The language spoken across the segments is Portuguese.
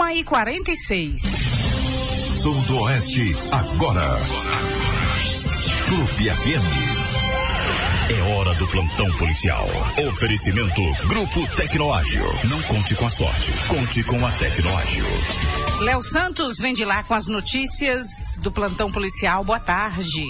1h46. Sudoeste agora. Clube FM. É hora do plantão policial. Oferecimento Grupo Tecnoágil. Não conte com a sorte, conte com a Tecnoágil. Léo Santos vem de lá com as notícias do plantão policial. Boa tarde.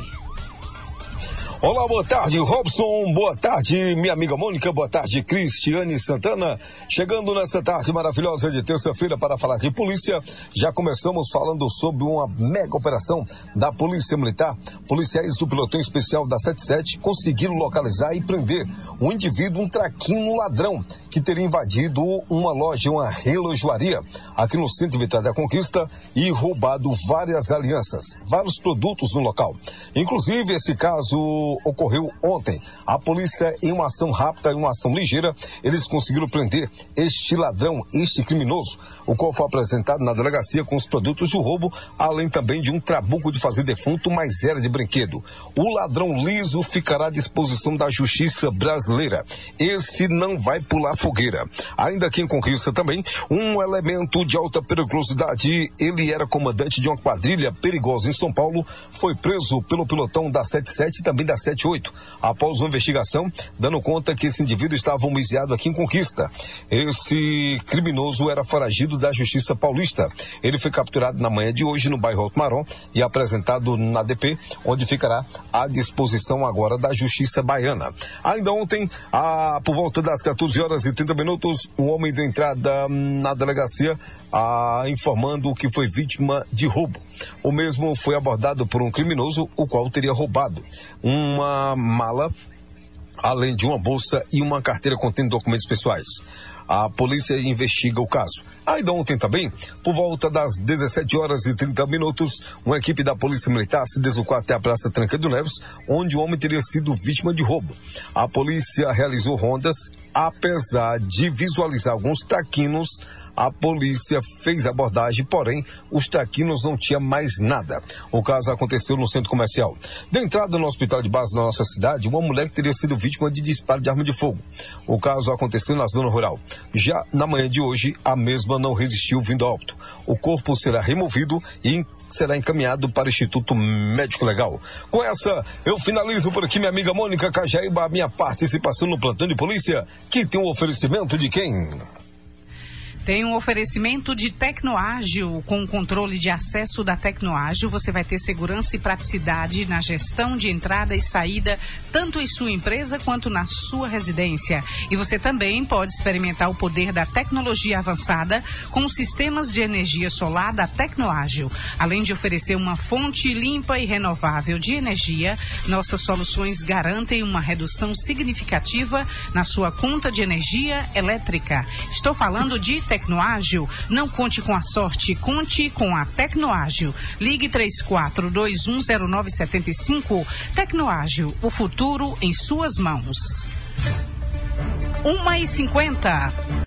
Olá, boa tarde, Robson, boa tarde, minha amiga Mônica, boa tarde, Cristiane Santana. Chegando nessa tarde maravilhosa de terça-feira para falar de polícia, já começamos falando sobre uma mega operação da Polícia Militar. Policiais do Pelotão Especial da 77 conseguiram localizar e prender um indivíduo, um traquino ladrão, que teria invadido uma loja, uma relojoaria, aqui no centro de Vitória da Conquista e roubado várias alianças, vários produtos no local. Inclusive, esse caso ocorreu ontem. A polícia, em uma ação rápida, em uma ação ligeira, eles conseguiram prender este ladrão, este criminoso, o qual foi apresentado na delegacia com os produtos de roubo, além também de um trabuco de fazer defunto, mas era de brinquedo. O ladrão liso ficará à disposição da justiça brasileira. Esse não vai pular fogueira. Ainda aqui em Conquista também, um elemento de alta periculosidade, ele era comandante de uma quadrilha perigosa em São Paulo, foi preso pelo pelotão da 77 e também da 78, após uma investigação, dando conta que esse indivíduo estava homicidiado aqui em Conquista. Esse criminoso era foragido da Justiça Paulista. Ele foi capturado na manhã de hoje no bairro Alto Marrom e apresentado na DP, onde ficará à disposição agora da Justiça Baiana. Ainda ontem, por volta das 14h30, o homem deu entrada na delegacia informando que foi vítima de roubo. O mesmo foi abordado por um criminoso, o qual teria roubado uma mala, além de uma bolsa e uma carteira contendo documentos pessoais. A polícia investiga o caso. Ainda ontem também, por volta das 17h30, uma equipe da Polícia Militar se deslocou até a Praça Tancredo Neves, onde o homem teria sido vítima de roubo. A polícia realizou rondas, apesar de visualizar alguns traquinos. A polícia fez abordagem, porém, os traquinos não tinham mais nada. O caso aconteceu no centro comercial. De entrada no hospital de base da nossa cidade, uma mulher que teria sido vítima de disparo de arma de fogo. O caso aconteceu na zona rural. Já na manhã de hoje, a mesma não resistiu vindo a óbito. O corpo será removido e será encaminhado para o Instituto Médico Legal. Com essa, eu finalizo por aqui, minha amiga Mônica Cajaíba, a minha participação no plantão de polícia, que tem um oferecimento de quem? Tem um oferecimento de Tecnoágil. Com o controle de acesso da Tecnoágil, você vai ter segurança e praticidade na gestão de entrada e saída, tanto em sua empresa quanto na sua residência. E você também pode experimentar o poder da tecnologia avançada com os sistemas de energia solar da Tecnoágil. Além de oferecer uma fonte limpa e renovável de energia, nossas soluções garantem uma redução significativa na sua conta de energia elétrica. Estou falando de Tecnoágil. Não conte com a sorte, conte com a Tecnoágil. Ligue 34210975. Tecnoágil, o futuro em suas mãos. 1h50.